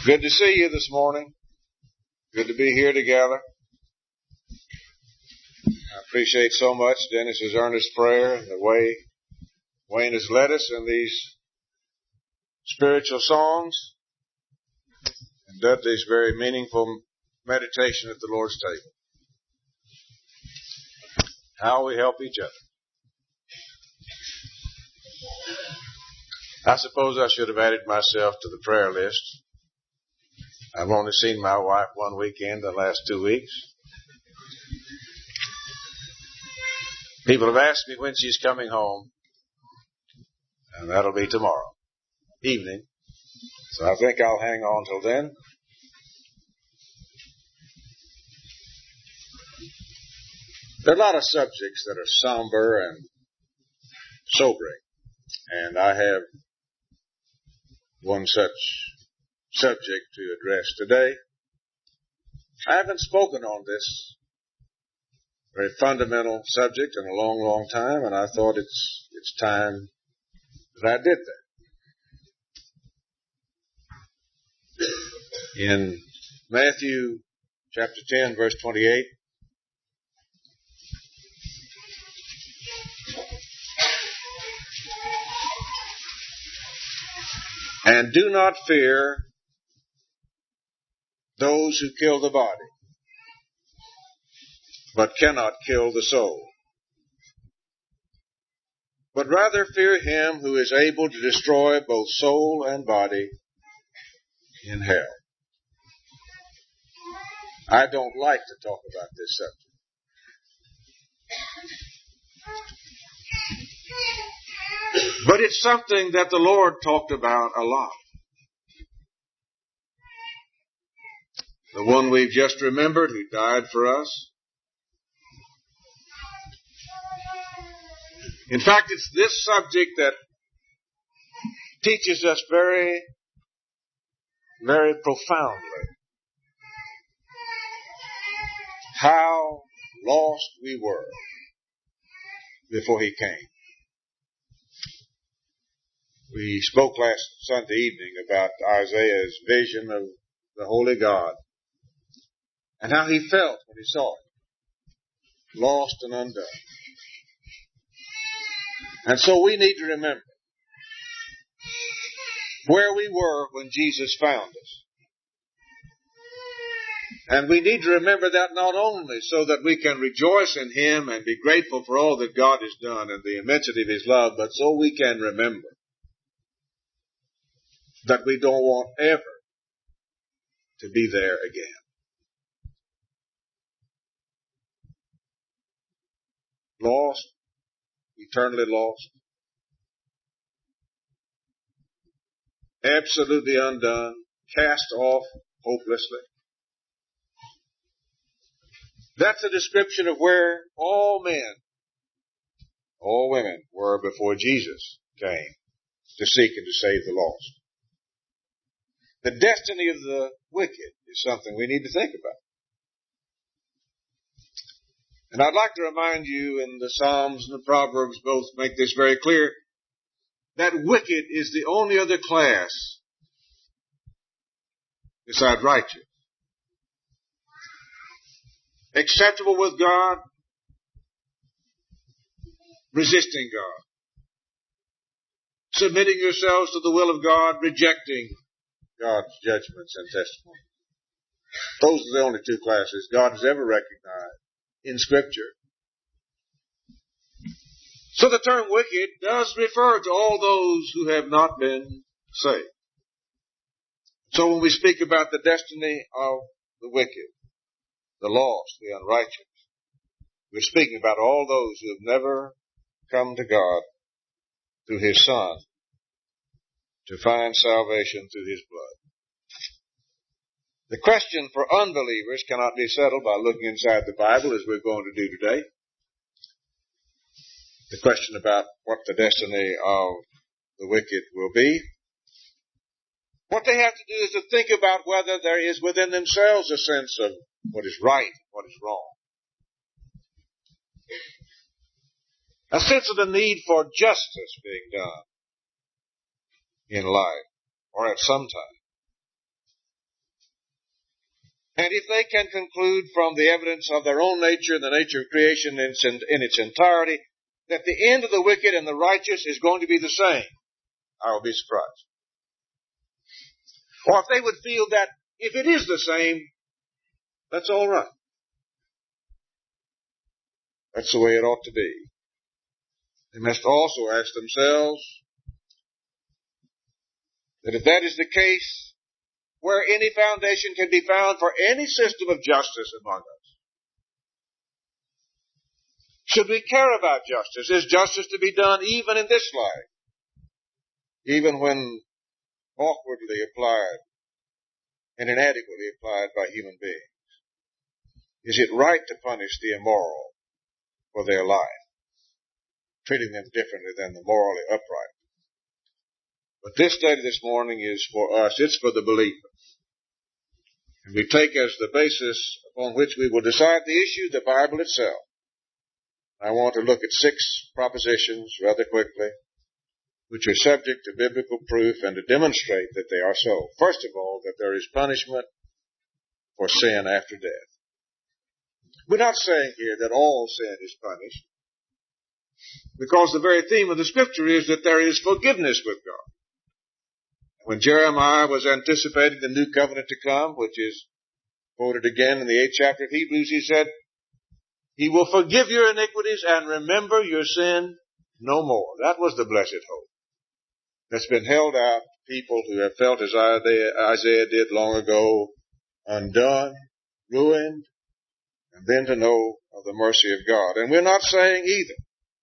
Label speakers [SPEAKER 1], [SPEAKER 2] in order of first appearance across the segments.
[SPEAKER 1] Good to see you this morning. Good to be here together. I appreciate so much Dennis's earnest prayer and the way Wayne has led us in these spiritual songs and done this very meaningful meditation at the Lord's table. How we help each other. I suppose I should have added myself to the prayer list. I've only seen my wife one weekend the last 2 weeks. People have asked me when she's coming home, and that'll be tomorrow evening. So I think I'll hang on till then. There are a lot of subjects that are somber and sobering, and I have one such subject to address today. I haven't spoken on this very fundamental subject in a long, long time, and I thought it's time that I did that. In Matthew chapter 10, verse 28, and do not fear those who kill the body, but cannot kill the soul. But rather fear him who is able to destroy both soul and body in hell. I don't like to talk about this subject. But it's something that the Lord talked about a lot. The one we've just remembered who died for us. In fact, it's this subject that teaches us very, very profoundly how lost we were before He came. We spoke last Sunday evening about Isaiah's vision of the Holy God and how he felt when he saw it, lost and undone. And so we need to remember where we were when Jesus found us. And we need to remember that not only so that we can rejoice in Him and be grateful for all that God has done and the immensity of His love, but so we can remember that we don't want ever to be there again. Lost, eternally lost, absolutely undone, cast off hopelessly. That's a description of where all men, all women were before Jesus came to seek and to save the lost. The destiny of the wicked is something we need to think about. And I'd like to remind you, and the Psalms and the Proverbs both make this very clear, that wicked is the only other class beside righteous. Acceptable with God, resisting God. Submitting yourselves to the will of God, rejecting God's judgments and testimony. Those are the only two classes God has ever recognized in Scripture. So the term wicked does refer to all those who have not been saved. So when we speak about the destiny of the wicked, the lost, the unrighteous, we're speaking about all those who have never come to God through His Son to find salvation through His blood. The question for unbelievers cannot be settled by looking inside the Bible as we're going to do today. The question about what the destiny of the wicked will be. What they have to do is to think about whether there is within themselves a sense of what is right and what is wrong. A sense of the need for justice being done in life or at some time. And if they can conclude from the evidence of their own nature, the nature of creation in its entirety, that the end of the wicked and the righteous is going to be the same, I will be surprised. Or if they would feel that if it is the same, that's all right. That's the way it ought to be. They must also ask themselves that if that is the case, where any foundation can be found for any system of justice among us. Should we care about justice? Is justice to be done even in this life? Even when awkwardly applied and inadequately applied by human beings? Is it right to punish the immoral for their life, treating them differently than the morally upright? But this study this morning is for us. It's for the believer. And we take as the basis upon which we will decide the issue the Bible itself. I want to look at 6 propositions rather quickly, which are subject to biblical proof and to demonstrate that they are so. First of all, that there is punishment for sin after death. We're not saying here that all sin is punished, because the very theme of the Scripture is that there is forgiveness with God. When Jeremiah was anticipating the new covenant to come, which is quoted again in the 8th chapter of Hebrews, he said, He will forgive your iniquities and remember your sin no more. That was the blessed hope that's been held out to people who have felt as Isaiah did long ago, undone, ruined, and then to know of the mercy of God. And we're not saying either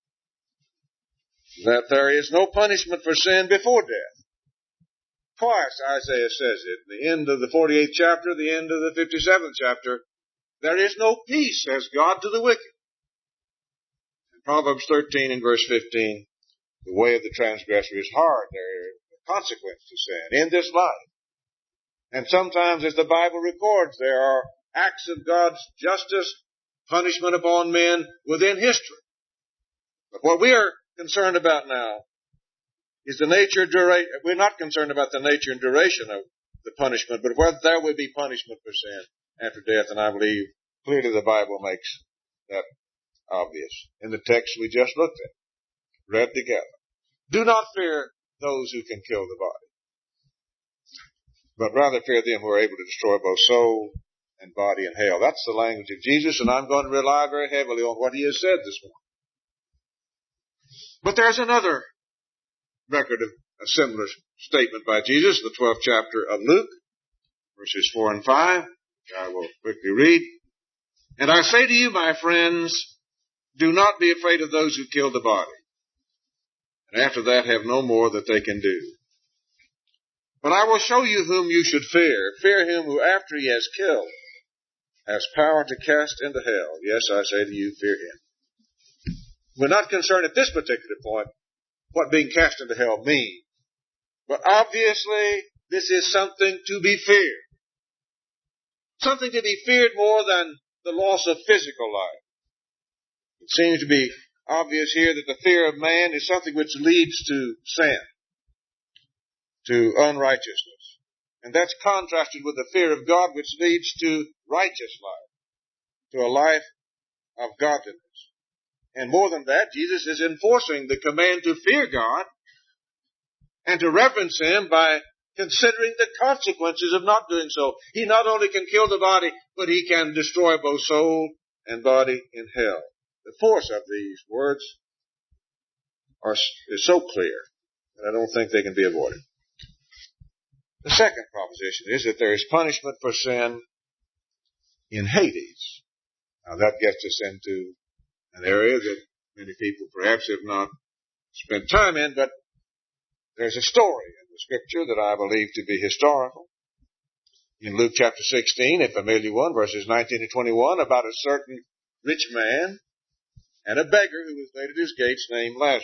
[SPEAKER 1] that there is no punishment for sin before death. Twice Isaiah says it. The end of the 48th chapter, the end of the 57th chapter. There is no peace, says God, to the wicked. In Proverbs 13 and verse 15, the way of the transgressor is hard. There are consequences to sin in this life. And sometimes, as the Bible records, there are acts of God's justice, punishment upon men within history. But what we are concerned about now is the nature and duration. We're not concerned about the nature and duration of the punishment, but whether there will be punishment for sin after death, and I believe clearly the Bible makes that obvious in the text we just looked at, read together. Do not fear those who can kill the body, but rather fear them who are able to destroy both soul and body in hell. That's the language of Jesus, and I'm going to rely very heavily on what he has said this morning. But there's another record of a similar statement by Jesus, the 12th chapter of Luke, verses 4 and 5, which I will quickly read. And I say to you, my friends, do not be afraid of those who kill the body, and after that have no more that they can do. But I will show you whom you should fear. Fear him who, after he has killed, has power to cast into hell. Yes, I say to you, fear him. We're not concerned at this particular point what being cast into hell means. But obviously, this is something to be feared. Something to be feared more than the loss of physical life. It seems to be obvious here that the fear of man is something which leads to sin, to unrighteousness. And that's contrasted with the fear of God, which leads to righteous life, to a life of godliness. And more than that, Jesus is enforcing the command to fear God and to reverence him by considering the consequences of not doing so. He not only can kill the body, but he can destroy both soul and body in hell. The force of these words is so clear that I don't think they can be avoided. The second proposition is that there is punishment for sin in Hades. Now that gets us into an area that many people perhaps have not spent time in, but there's a story in the Scripture that I believe to be historical. In Luke chapter 16, a familiar one, verses 19 to 21, about a certain rich man and a beggar who was laid at his gates named Lazarus.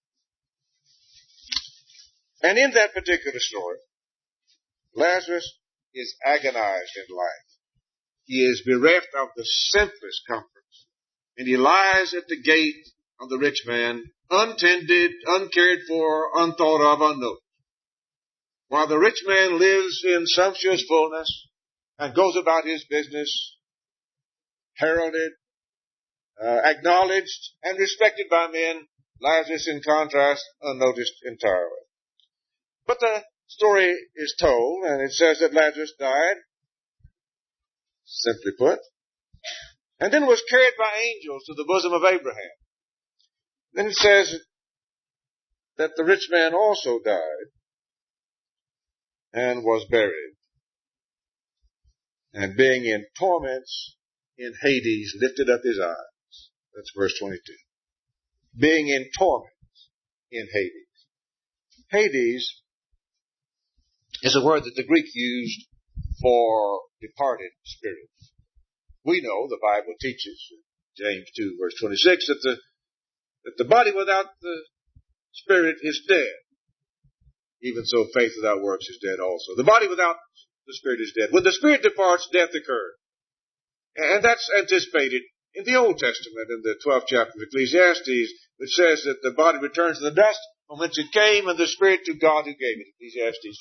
[SPEAKER 1] And in that particular story, Lazarus is agonized in life. He is bereft of the simplest comforts. And he lies at the gate of the rich man, untended, uncared for, unthought of, unnoticed. While the rich man lives in sumptuous fullness and goes about his business, heralded, acknowledged, and respected by men. Lazarus, in contrast, unnoticed entirely. But the story is told, and it says that Lazarus died, simply put, and then was carried by angels to the bosom of Abraham. Then it says that the rich man also died and was buried, and being in torments in Hades, lifted up his eyes. That's verse 22. Being in torments in Hades. Hades is a word that the Greek used for departed spirits. We know the Bible teaches, James 2 verse 26, that the body without the spirit is dead. Even so, faith without works is dead also. The body without the spirit is dead. When the spirit departs, death occurs. And that's anticipated in the Old Testament, in the 12th chapter of Ecclesiastes, which says that the body returns to the dust from whence it came, and the spirit to God who gave it. Ecclesiastes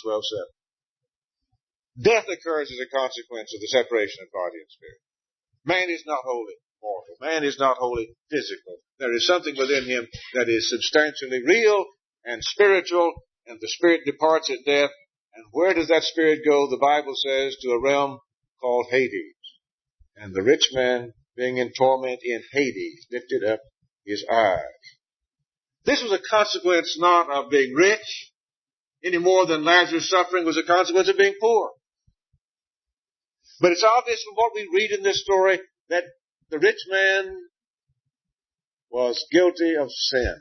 [SPEAKER 1] 12:7. Death occurs as a consequence of the separation of body and spirit. Man is not wholly mortal. Man is not wholly physical. There is something within him that is substantially real and spiritual, and the spirit departs at death. And where does that spirit go? The Bible says to a realm called Hades. And the rich man, being in torment in Hades, lifted up his eyes. This was a consequence not of being rich, any more than Lazarus' suffering was a consequence of being poor. But it's obvious from what we read in this story that the rich man was guilty of sin,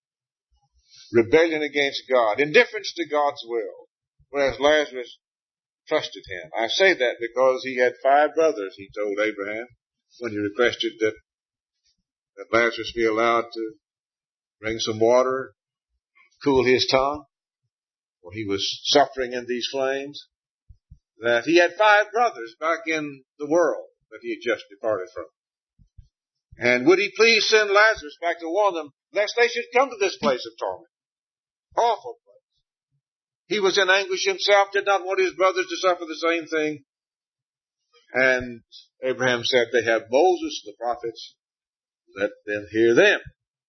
[SPEAKER 1] rebellion against God, indifference to God's will, whereas Lazarus trusted him. I say that because he had 5 brothers, he told Abraham, when he requested that Lazarus be allowed to bring some water, cool his tongue, for he was suffering in these flames, that he had 5 brothers back in the world that he had just departed from. And would he please send Lazarus back to warn them, lest they should come to this place of torment? Awful place. He was in anguish himself, did not want his brothers to suffer the same thing. And Abraham said, they have Moses and the prophets, let them hear them.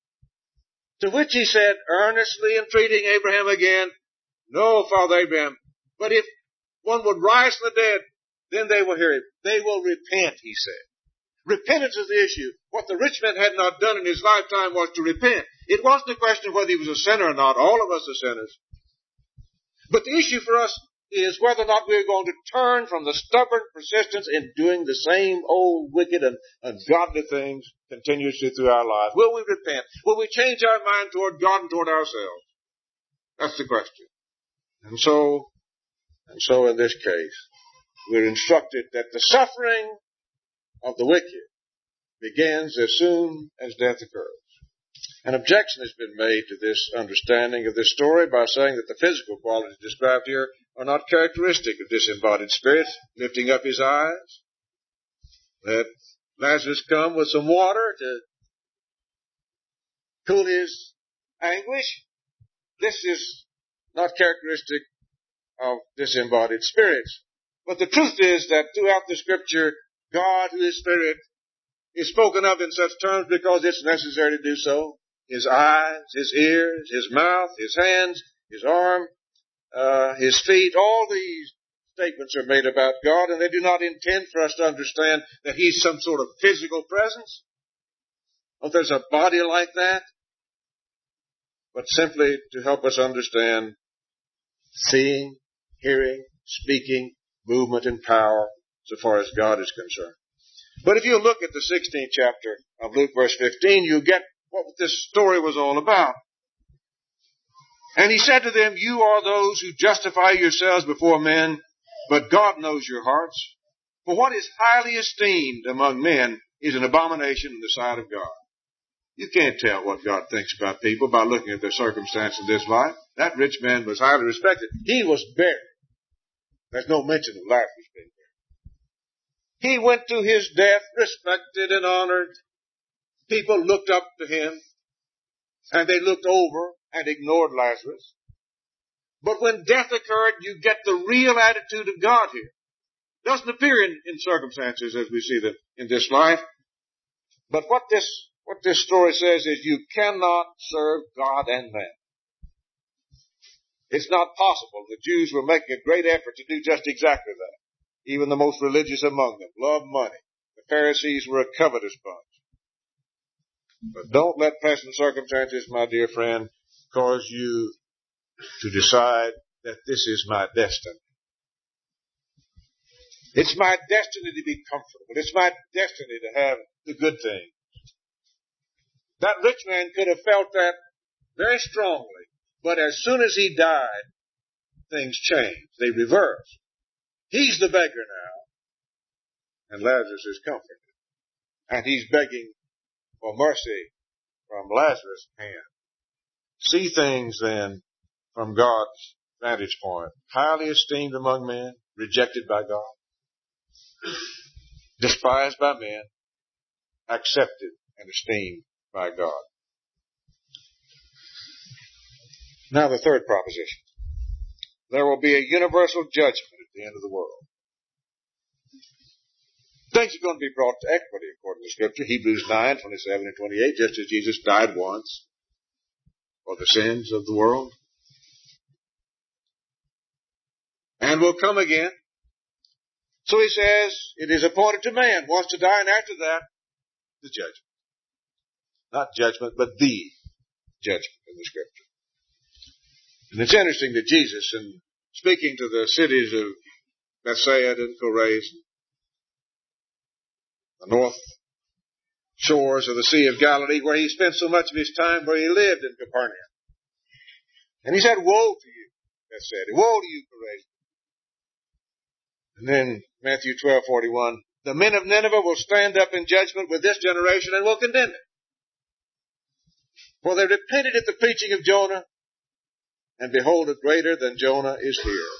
[SPEAKER 1] To which he said, earnestly entreating Abraham again, no, Father Abraham, but if one would rise from the dead, then they will hear him. They will repent, he said. Repentance is the issue. What the rich man had not done in his lifetime was to repent. It wasn't a question of whether he was a sinner or not. All of us are sinners. But the issue for us is whether or not we're going to turn from the stubborn persistence in doing the same old wicked and ungodly things continuously through our lives. Will we repent? Will we change our mind toward God and toward ourselves? That's the question. And so in this case, we're instructed that the suffering of the wicked begins as soon as death occurs. An objection has been made to this understanding of this story by saying that the physical qualities described here are not characteristic of disembodied spirits, lifting up his eyes, that Lazarus come with some water to cool his anguish. This is not characteristic of disembodied spirits. But the truth is that throughout the Scripture, God, who is Spirit, is spoken of in such terms because it's necessary to do so. His eyes, his ears, his mouth, his hands, his arm, his feet, all these statements are made about God, and they do not intend for us to understand that he's some sort of physical presence, or there's a body like that, but simply to help us understand seeing, hearing, speaking, movement, and power so far as God is concerned. But if you look at the 16th chapter of Luke, verse 15, you get what this story was all about. And he said to them, you are those who justify yourselves before men, but God knows your hearts. For what is highly esteemed among men is an abomination in the sight of God. You can't tell what God thinks about people by looking at their circumstance in this life. That rich man was highly respected. He was buried. There's no mention of Lazarus being buried. He went to his death respected and honored. People looked up to him, and they looked over and ignored Lazarus. But when death occurred, you get the real attitude of God here. Doesn't appear in circumstances as we see them in this life. But what this story says is you cannot serve God and man. It's not possible. The Jews were making a great effort to do just exactly that. Even the most religious among them loved money. The Pharisees were a covetous bunch. But don't let present circumstances, my dear friend, cause you to decide that this is my destiny. It's my destiny to be comfortable. It's my destiny to have the good things. That rich man could have felt that very strongly. But as soon as he died, things changed. They reversed. He's the beggar now, and Lazarus is comforted. And he's begging for mercy from Lazarus' hand. See things then from God's vantage point. Highly esteemed among men, rejected by God, despised by men, accepted and esteemed by God. Now the third proposition. There will be a universal judgment at the end of the world. Things are going to be brought to equity according to Scripture. Hebrews 9, 27 and 28, just as Jesus died once for the sins of the world. And will come again. So he says, it is appointed to man once to die, and after that, the judgment. Not judgment, but the judgment in the Scripture. And it's interesting that Jesus, in speaking to the cities of Bethsaida and Chorazin, the north shores of the Sea of Galilee, where he spent so much of his time, where he lived in Capernaum. And he said, woe to you, Bethsaida, woe to you, Chorazin. And then Matthew 12:41, the men of Nineveh will stand up in judgment with this generation and will condemn it. For they repented at the preaching of Jonah, and behold, a greater than Jonah is here.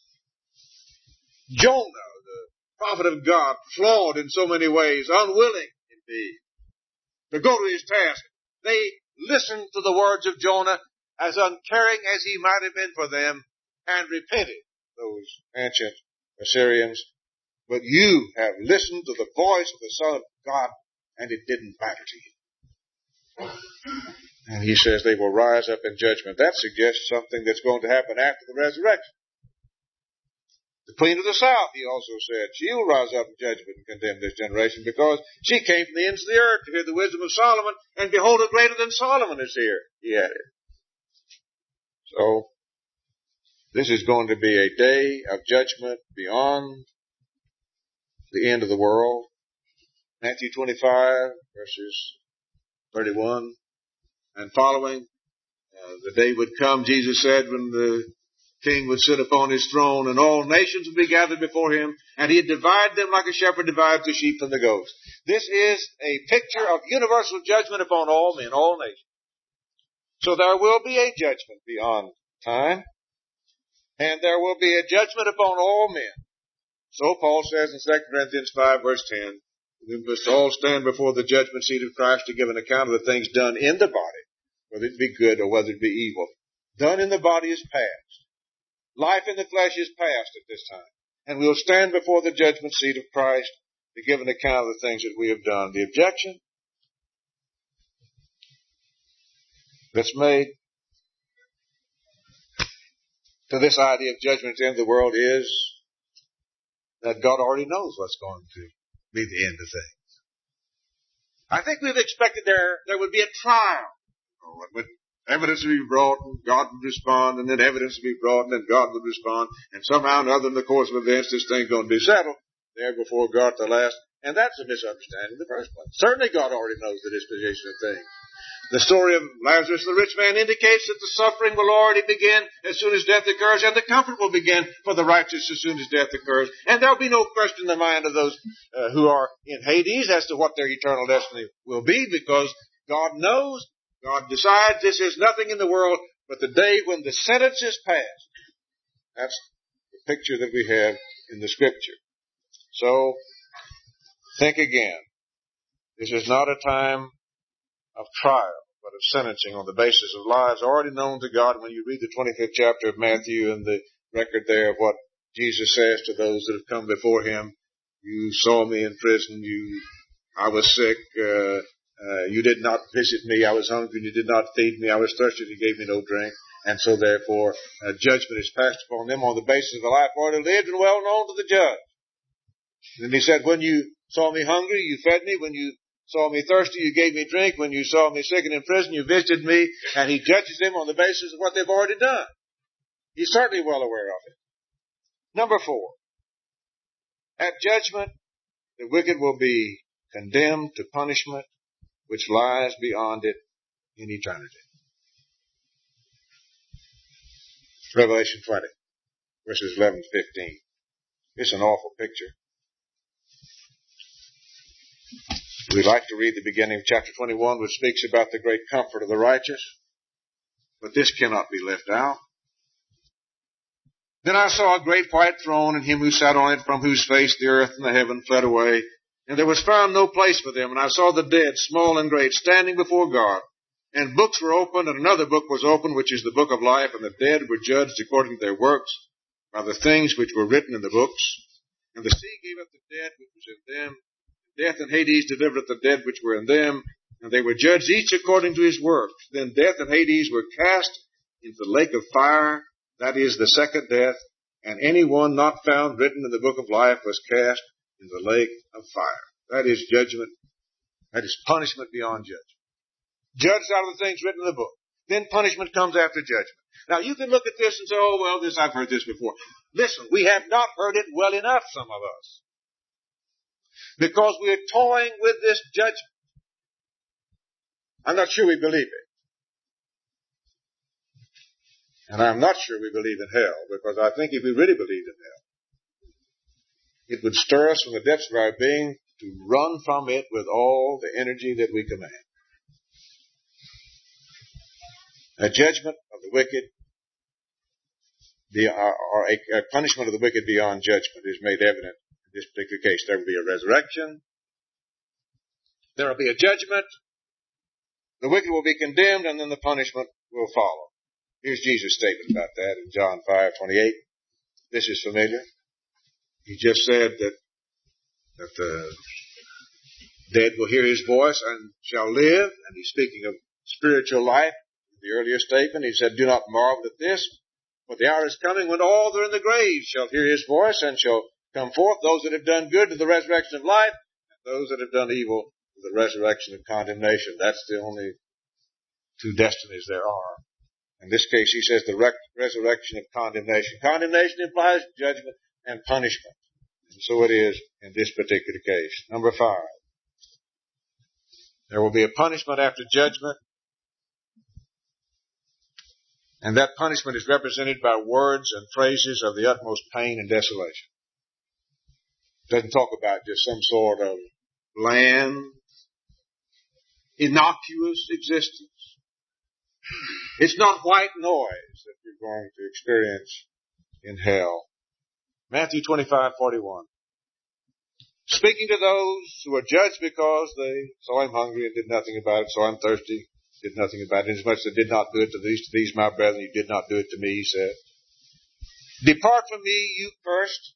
[SPEAKER 1] Jonah, the prophet of God, flawed in so many ways, unwilling indeed to go to his task. They listened to the words of Jonah, as uncaring as he might have been for them, and repented, those ancient Assyrians. But you have listened to the voice of the Son of God, and it didn't matter to you. And he says they will rise up in judgment. That suggests something that's going to happen after the resurrection. The Queen of the South, he also said, she will rise up in judgment and condemn this generation, because she came from the ends of the earth to hear the wisdom of Solomon, and behold, a greater than Solomon is here, he added. So, this is going to be a day of judgment beyond the end of the world. Matthew 25, verses 31 and following. The day would come, Jesus said, when the king would sit upon his throne, and all nations would be gathered before him, and he'd divide them like a shepherd divides the sheep from the goats. This is a picture of universal judgment upon all men, all nations. So there will be a judgment beyond time, and there will be a judgment upon all men. So Paul says in 2 Corinthians 5, verse 10, we must all stand before the judgment seat of Christ to give an account of the things done in the body, whether it be good or whether it be evil. Done in the body is past. Life in the flesh is past at this time. And we'll stand before the judgment seat of Christ to give an account of the things that we have done. The objection that's made to this idea of judgment at the end of the world is that God already knows what's going to be the end of things. I think we've expected there would be a trial. Evidence would be brought, and God would respond, and then evidence would be brought, and then God would respond, and somehow or another in the course of events, this thing's going to be settled there before God at the last. And that's a misunderstanding in the first place. Certainly God already knows the disposition of things. The story of Lazarus, the rich man, indicates that the suffering will already begin as soon as death occurs, and the comfort will begin for the righteous as soon as death occurs. And there'll be no question in the mind of those who are in Hades as to what their eternal destiny will be, because God knows, God decides. This is nothing in the world but the day when the sentence is passed. That's the picture that we have in the Scripture. So, think again. This is not a time of trial, but of sentencing on the basis of lives already known to God when you read the 25th chapter of Matthew and the record there of what Jesus says to those that have come before him, you saw me in prison, I was sick, you did not visit me, I was hungry, and you did not feed me, I was thirsty, and you gave me no drink. And so therefore, judgment is passed upon them on the basis of a life already lived and well known to the judge. And then he said, when you saw me hungry, you fed me. When you saw me thirsty, you gave me drink. When you saw me sick and in prison, you visited me. And he judges them on the basis of what they've already done. He's certainly well aware of it. Number 4. At judgment, the wicked will be condemned to punishment which lies beyond it in eternity. Revelation 20, verses 11 to 15. It's an awful picture. We'd like to read the beginning of chapter 21, which speaks about the great comfort of the righteous. But this cannot be left out. Then I saw a great white throne, and him who sat on it, from whose face the earth and the heaven fled away. And there was found no place for them. And I saw the dead, small and great, standing before God. And books were opened, and another book was opened, which is the book of life. And the dead were judged according to their works by the things which were written in the books. And the sea gave up the dead which was in them. Death and Hades delivered up the dead which were in them. And they were judged each according to his works. Then death and Hades were cast into the lake of fire. That is the second death. And any one not found written in the book of life was cast into the lake of fire. That is judgment. That is punishment beyond judgment. Judged out of the things written in the book. Then punishment comes after judgment. Now you can look at this and say, oh, well, I've heard this before. Listen, we have not heard it well enough, some of us. Because we're toying with this judgment. I'm not sure we believe it. And I'm not sure we believe in hell, because I think if we really believed in hell, it would stir us from the depths of our being to run from it with all the energy that we command. A judgment of the wicked, or a punishment of the wicked beyond judgment is made evident in this particular case. There will be a resurrection. There will be a judgment. The wicked will be condemned, and then the punishment will follow. Here's Jesus' statement about that in John 5:28. This is familiar. He just said that the dead will hear his voice and shall live. And he's speaking of spiritual life. The earlier statement, he said, do not marvel at this, for the hour is coming when all that are in the grave shall hear his voice and shall come forth, those that have done good to the resurrection of life, and those that have done evil to the resurrection of condemnation. That's the only two destinies there are. In this case, he says the resurrection of condemnation. Condemnation implies judgment and punishment. And so it is in this particular case. Number 5. There will be a punishment after judgment. And that punishment is represented by words and phrases of the utmost pain and desolation. It doesn't talk about just some sort of bland, innocuous existence. It's not white noise that you're going to experience in hell. Matthew 25:41. Speaking to those who are judged because they saw him hungry and did nothing about it, saw him thirsty, did nothing about it. Inasmuch as they did not do it to these my brethren, you did not do it to me, he said. Depart from me, you cursed,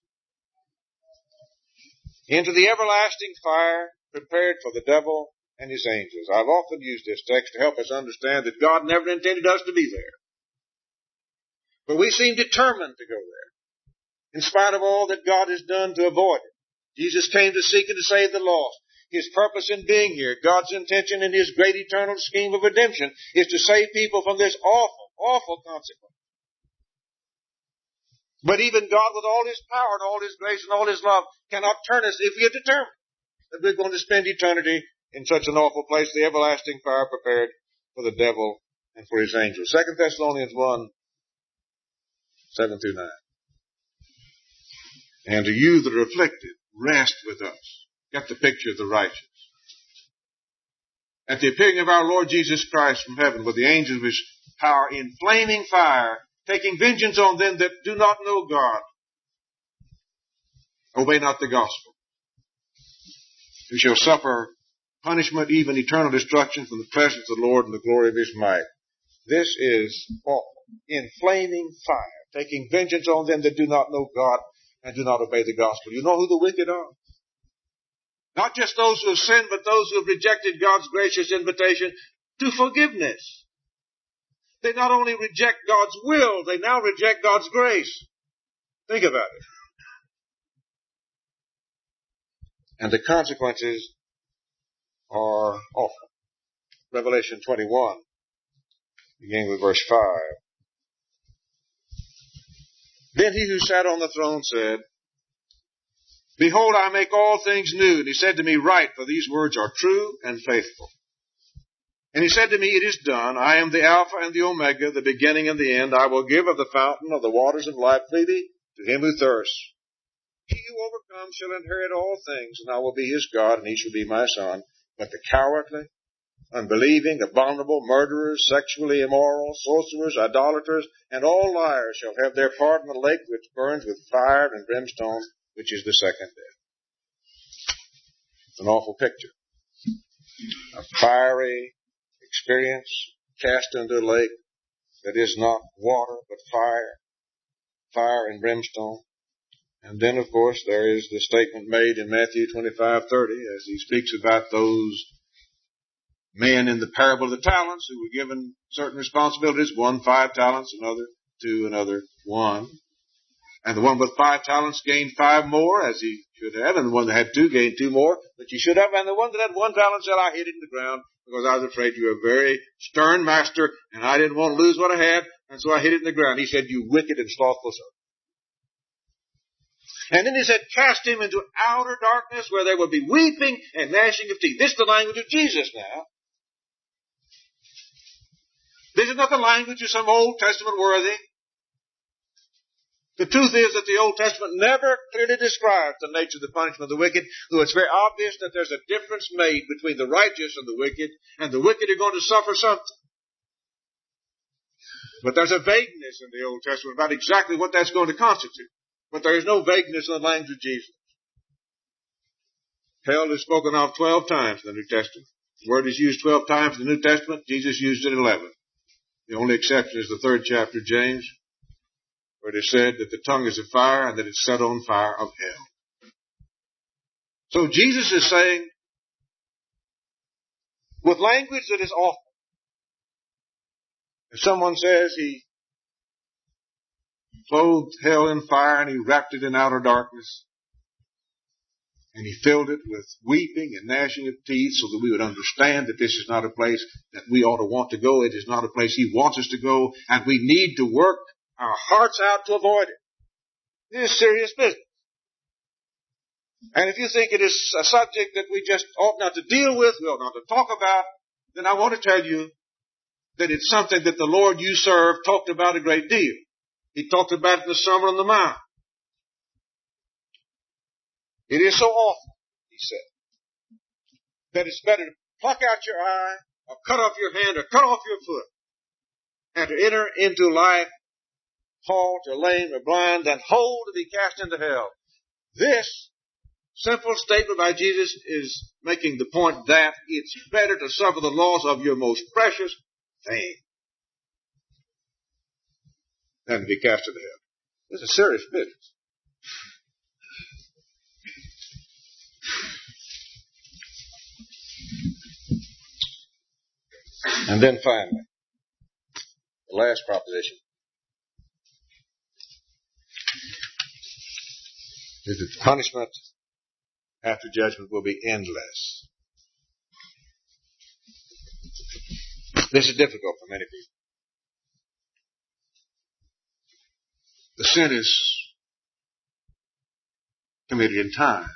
[SPEAKER 1] into the everlasting fire prepared for the devil and his angels. I've often used this text to help us understand that God never intended us to be there. But we seem determined to go there, in spite of all that God has done to avoid it. Jesus came to seek and to save the lost. His purpose in being here, God's intention in His great eternal scheme of redemption, is to save people from this awful, awful consequence. But even God, with all His power and all His grace and all His love, cannot turn us if we are determined that we're going to spend eternity in such an awful place, the everlasting fire prepared for the devil and for his angels. 2 Thessalonians 1, 7 through 9. And to you that are afflicted, rest with us. Get the picture of the righteous. At the appearing of our Lord Jesus Christ from heaven with the angels of His power in flaming fire, taking vengeance on them that do not know God, obey not the gospel, who shall suffer punishment, even eternal destruction, from the presence of the Lord and the glory of His might. This is awful. In flaming fire, taking vengeance on them that do not know God and do not obey the gospel. You know who the wicked are? Not just those who have sinned, but those who have rejected God's gracious invitation to forgiveness. They not only reject God's will, they now reject God's grace. Think about it. And the consequences are awful. Revelation 21, beginning with verse 5. Then he who sat on the throne said, Behold, I make all things new. And he said to me, Write, for these words are true and faithful. And he said to me, It is done. I am the Alpha and the Omega, the beginning and the end. I will give of the fountain of the waters of life freely to him who thirsts. He who overcomes shall inherit all things, and I will be his God, and he shall be my son. But the cowardly, unbelieving, abominable, murderers, sexually immoral, sorcerers, idolaters, and all liars shall have their part in the lake which burns with fire and brimstone, which is the second death. It's an awful picture. A fiery experience cast into a lake that is not water but fire and brimstone. And then, of course, there is the statement made in Matthew 25:30 as he speaks about those men in the parable of the talents who were given certain responsibilities, one 5 talents, another 2, another 1. And the one with 5 talents gained 5 more, as he should have, and the one that had 2 gained 2 more, that you should have. And the one that had 1 talent said, I hid it in the ground because I was afraid you were a very stern master, and I didn't want to lose what I had, and so I hid it in the ground. He said, You wicked and slothful servant. And then he said, Cast him into outer darkness where there will be weeping and gnashing of teeth. This is the language of Jesus now. This is not the language of some Old Testament worthy. The truth is that the Old Testament never clearly describes the nature of the punishment of the wicked, though it's very obvious that there's a difference made between the righteous and the wicked are going to suffer something. But there's a vagueness in the Old Testament about exactly what that's going to constitute. But there is no vagueness in the language of Jesus. Hell is spoken of 12 times in the New Testament. The word is used 12 times in the New Testament. Jesus used it 11. The only exception is the 3rd chapter of James, where it is said that the tongue is a fire and that it's set on fire of hell. So Jesus is saying, with language that is awful, if someone says he clothed hell in fire and he wrapped it in outer darkness, and he filled it with weeping and gnashing of teeth so that we would understand that this is not a place that we ought to want to go. It is not a place he wants us to go, and we need to work our hearts out to avoid it. This is serious business. And if you think it is a subject that we just ought not to deal with, we ought not to talk about, then I want to tell you that it's something that the Lord you serve talked about a great deal. He talked about it in the Sermon on the Mount. It is so awful, he said, that it's better to pluck out your eye, or cut off your hand, or cut off your foot, and to enter into life halt or lame or blind than whole to be cast into hell. This simple statement by Jesus is making the point that it's better to suffer the loss of your most precious thing than to be cast into hell. This is serious business. And then finally, the last proposition is that the punishment after judgment will be endless. This is difficult for many people. The sin is committed in time.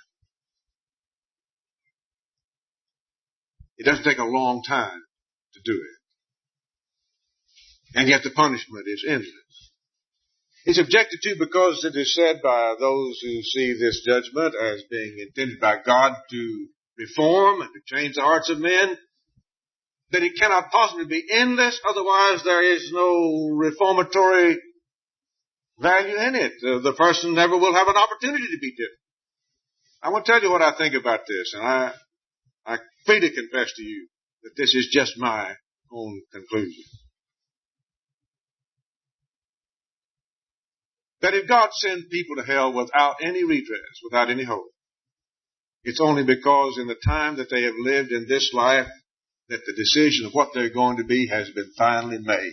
[SPEAKER 1] It doesn't take a long time to do it. And yet the punishment is endless. It's objected to because it is said by those who see this judgment as being intended by God to reform and to change the hearts of men, that it cannot possibly be endless, otherwise there is no reformatory value in it. The person never will have an opportunity to be different. I want to tell you what I think about this, and I freely confess to you that this is just my own conclusion. that if God sends people to hell without any redress, without any hope, it's only because in the time that they have lived in this life that the decision of what they're going to be has been finally made.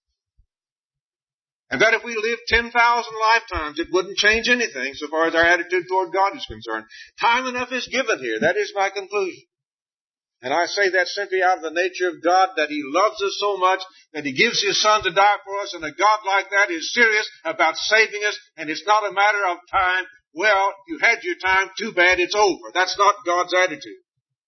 [SPEAKER 1] And that if we live 10,000 lifetimes, it wouldn't change anything so far as our attitude toward God is concerned. Time enough is given here. That is my conclusion. And I say that simply out of the nature of God, that He loves us so much that He gives His Son to die for us, and a God like that is serious about saving us, and it's not a matter of time. Well, you had your time, too bad, it's over. That's not God's attitude.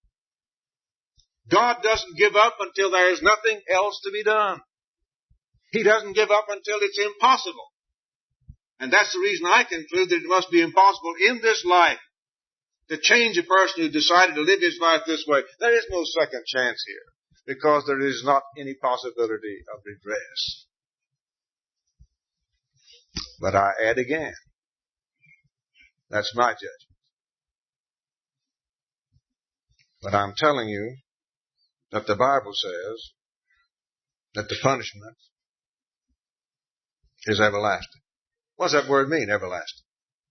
[SPEAKER 1] God doesn't give up until there is nothing else to be done. He doesn't give up until it's impossible. And that's the reason I conclude that it must be impossible in this life to change a person who decided to live his life this way. There is no second chance here, because there is not any possibility of redress. But I add again, that's my judgment. But I'm telling you that the Bible says that the punishment is everlasting. What does that word mean, everlasting?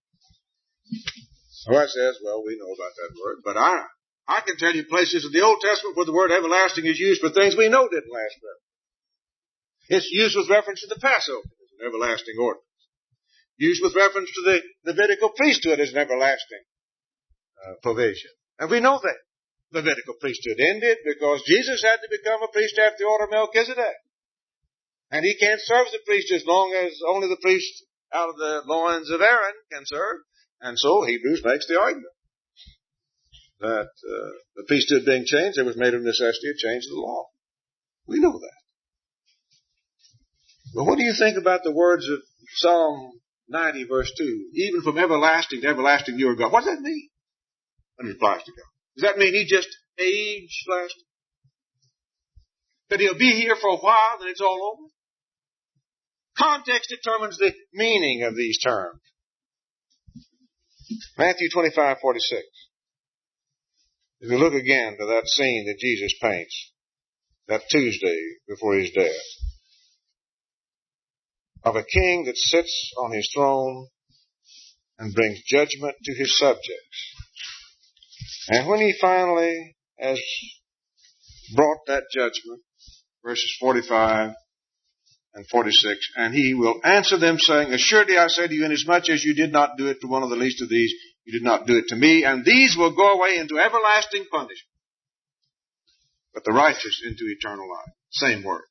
[SPEAKER 1] So it says, well, we know about that word, but I can tell you places in the Old Testament where the word everlasting is used for things we know didn't last forever. It's used with reference to the Passover as an everlasting ordinance. Used with reference to the Levitical priesthood as an everlasting provision. And we know that the Levitical priesthood ended because Jesus had to become a priest after the order of Melchizedek. And he can't serve as a priest as long as only the priest out of the loins of Aaron can serve. And so Hebrews makes the argument that the priesthood being changed, there was made of necessity a change of the law. We know that. But what do you think about the words of Psalm 90, verse 2? Even from everlasting to everlasting you are God. What does that mean when it applies to God? Does that mean He just age lasting? That He'll be here for a while and it's all over? Context determines the meaning of these terms. Matthew 25:46. If you look again to that scene that Jesus paints, that Tuesday before His death, of a king that sits on his throne and brings judgment to his subjects. And when he finally has brought that judgment, verses 45 and 46, and He will answer them saying, assuredly I say to you, inasmuch as you did not do it to one of the least of these, you did not do it to me, and these will go away into everlasting punishment, but the righteous into eternal life. Same word.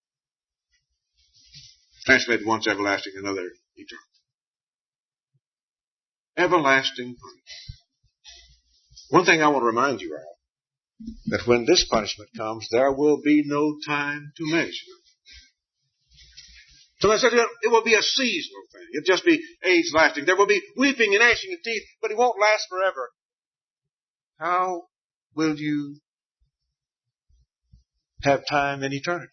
[SPEAKER 1] Translated once everlasting, another eternal. Everlasting punishment. One thing I want to remind you of, that when this punishment comes, there will be no time to measure. So I said it will be a seasonal thing. It'll just be age lasting. There will be weeping and gnashing of teeth, but it won't last forever. How will you have time in eternity?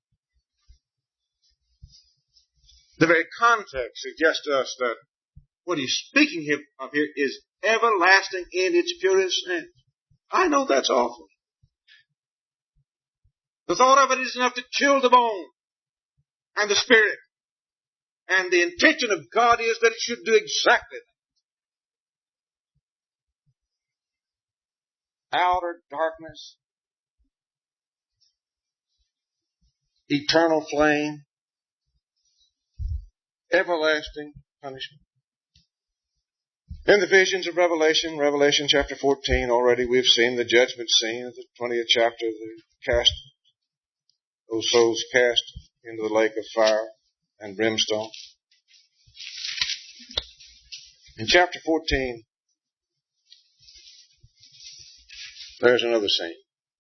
[SPEAKER 1] The very context suggests to us that what He's speaking of here is everlasting in its purest sense. I know that's awful. The thought of it is enough to chill the bone and the spirit. And the intention of God is that it should do exactly that. Outer darkness, eternal flame, everlasting punishment. In the visions of Revelation chapter 14, already we've seen the judgment scene of the 20th chapter, those souls cast into the lake of fire and brimstone. In chapter 14, there's another scene.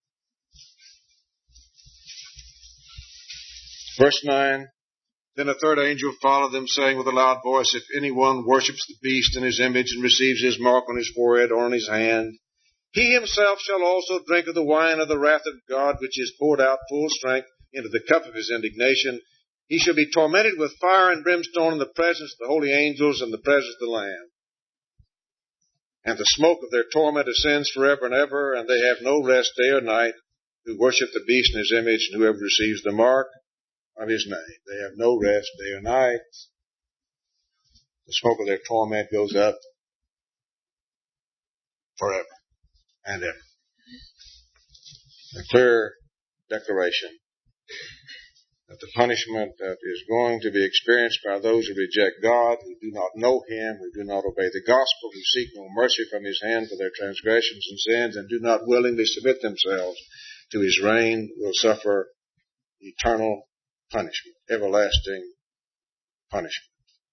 [SPEAKER 1] Verse 9, then a third angel followed them, saying with a loud voice, if anyone worships the beast in his image and receives his mark on his forehead or on his hand, he himself shall also drink of the wine of the wrath of God, which is poured out full strength into the cup of His indignation. He shall be tormented with fire and brimstone in the presence of the holy angels and the presence of the Lamb. And the smoke of their torment ascends forever and ever, and they have no rest day or night, who worship the beast in his image, and whoever receives the mark of his name. They have no rest day or night. The smoke of their torment goes up forever and ever. A clear declaration that the punishment that is going to be experienced by those who reject God, who do not know Him, who do not obey the gospel, who seek no mercy from His hand for their transgressions and sins, and do not willingly submit themselves to His reign, will suffer eternal punishment, everlasting punishment.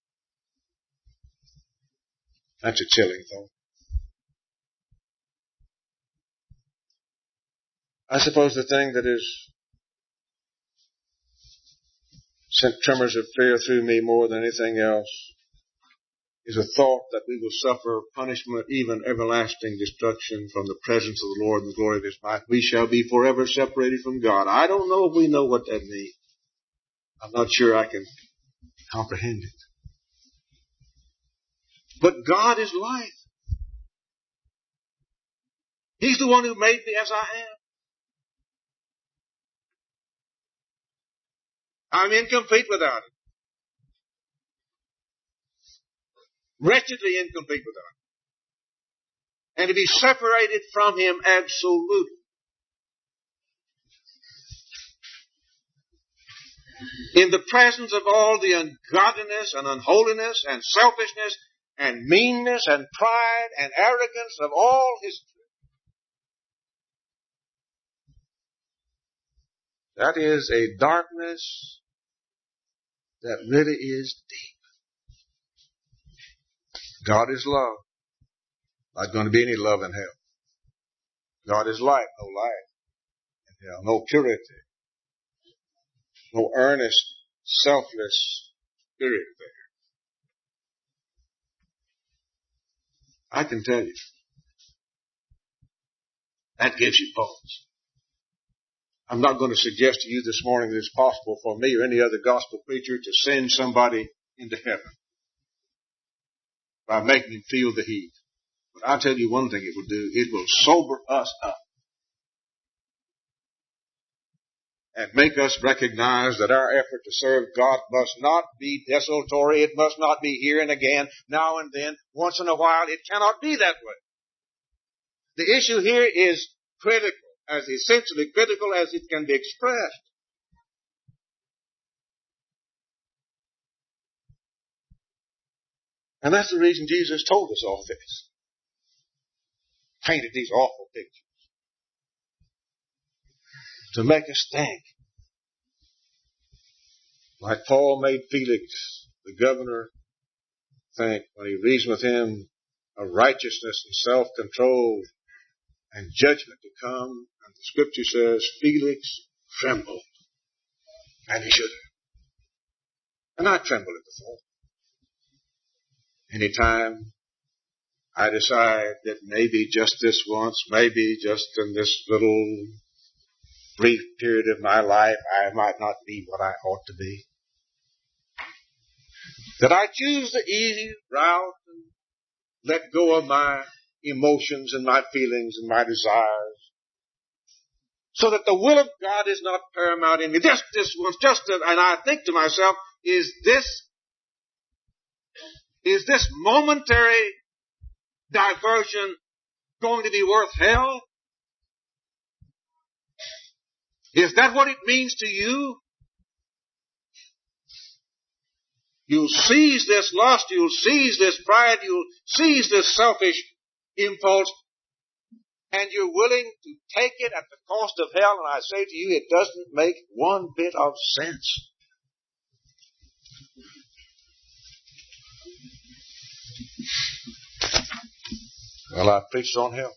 [SPEAKER 1] That's a chilling thought. I suppose the thing that has sent tremors of fear through me more than anything else is a thought that we will suffer punishment, even everlasting destruction, from the presence of the Lord and the glory of His might. We shall be forever separated from God. I don't know if we know what that means. I'm not sure I can comprehend it. But God is life. He's the one who made me as I am. I'm incomplete without Him. Wretchedly incomplete without Him. And to be separated from Him absolutely. In the presence of all the ungodliness and unholiness and selfishness and meanness and pride and arrogance of all history. That is a darkness that really is deep. God is love. Not going to be any love in hell. God is light. No light in hell. No purity. No earnest, selfless spirit there. I can tell you. That gives you pause. I'm not going to suggest to you this morning that it's possible for me or any other gospel preacher to send somebody into heaven by making him feel the heat. But I'll tell you one thing it will do. It will sober us up and make us recognize that our effort to serve God must not be desultory. It must not be here and again, now and then, once in a while. It cannot be that way. The issue here is critical, as essentially critical as it can be expressed. And that's the reason Jesus told us all this. Painted these awful pictures. To make us think. Like Paul made Felix, the governor, think when he reasoned with him of righteousness and self-control and judgment to come. And the scripture says, Felix trembled. And he should have. And I tremble at the thought. Anytime I decide that maybe just this once, maybe just in this little brief period of my life, I might not be what I ought to be. That I choose the easy route and let go of my emotions and my feelings and my desires. So that the will of God is not paramount in me. This was and I think to myself, is this momentary diversion going to be worth hell? Is that what it means to you? You'll seize this lust, you'll seize this pride, you'll seize this selfish impulse, and you're willing to take it at the cost of hell. And I say to you, it doesn't make one bit of sense. Well, I preached on hell.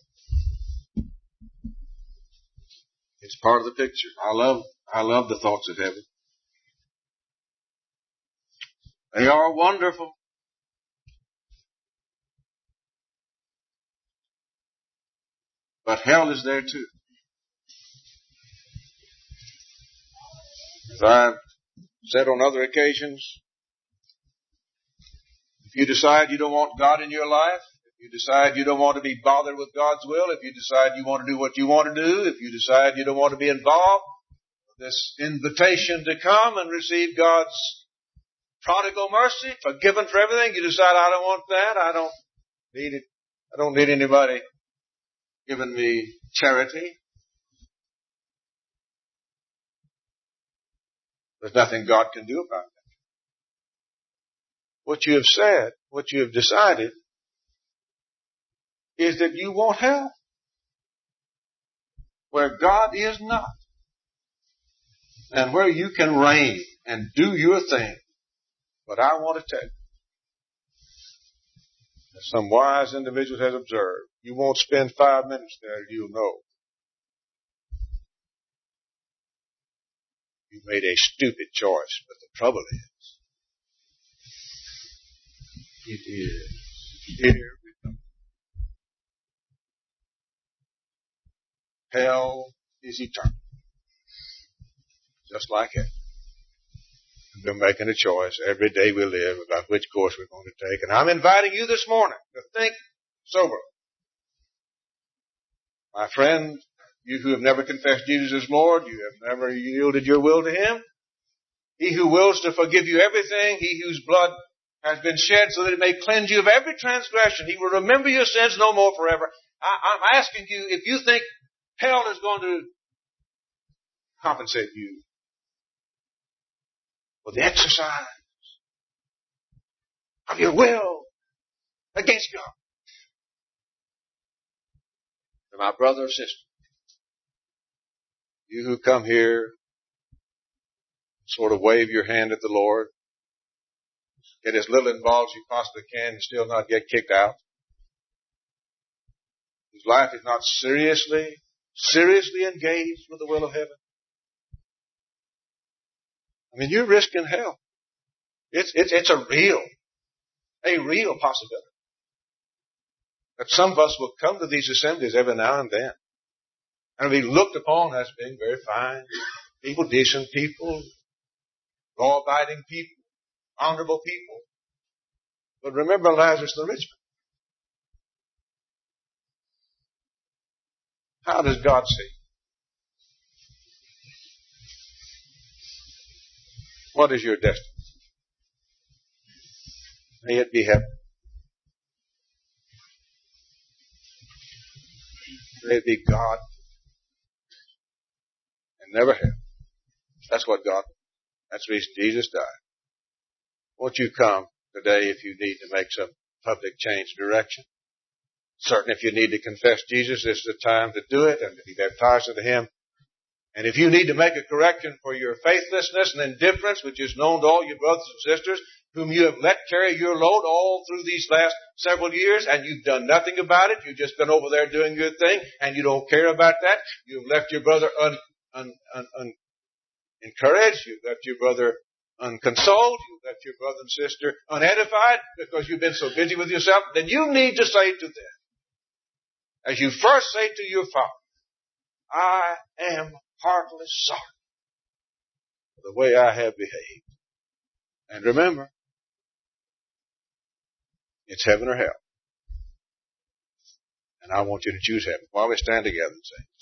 [SPEAKER 1] It's part of the picture. I love the thoughts of heaven. They are wonderful. But hell is there too. As I've said on other occasions, if you decide you don't want God in your life, if you decide you don't want to be bothered with God's will, if you decide you want to do what you want to do, if you decide you don't want to be involved, this invitation to come and receive God's prodigal mercy, forgiven for everything. You decide, I don't want that. I don't need it. I don't need anybody giving me charity. There's nothing God can do about that. What you have said, what you have decided, is that you want hell where God is not, and where you can reign and do your thing. But I want to tell you, as some wise individual has observed, you won't spend 5 minutes there, you'll know you made a stupid choice. But the trouble is, it is here we come. Hell is eternal, just like heaven. We're making a choice every day we live about which course we're going to take. And I'm inviting you this morning to think soberly. My friend, you who have never confessed Jesus as Lord, you have never yielded your will to Him. He who wills to forgive you everything, He whose blood has been shed so that it may cleanse you of every transgression. He will remember your sins no more forever. I'm asking you, if you think hell is going to compensate you for the exercise of your will against God, and my brother or sister, you who come here, sort of wave your hand at the Lord, get as little involved as you possibly can and still not get kicked out, whose life is not seriously engaged with the will of heaven. I mean, you're risking hell. It's a real possibility that some of us will come to these assemblies every now and then and be looked upon as being very fine people, decent people, law-abiding people, honorable people. But remember Lazarus the rich man. How does God see? What is your destiny? May it be heaven. May it be God and never hell. That's what God, that's the reason Jesus died. Won't you come today if you need to make some public change of direction? Certainly if you need to confess Jesus, this is the time to do it and to be baptized into Him. And if you need to make a correction for your faithlessness and indifference, which is known to all your brothers and sisters, whom you have let carry your load all through these last several years, and you've done nothing about it, you've just been over there doing your thing, and you don't care about that, you've left your brother encouraged, you've left your brother unconsoled, you've left your brother and sister unedified because you've been so busy with yourself, then you need to say to them, as you first say to your Father, I am heartily sorry for the way I have behaved. And remember, it's heaven or hell. And I want you to choose heaven. While we stand together and sing.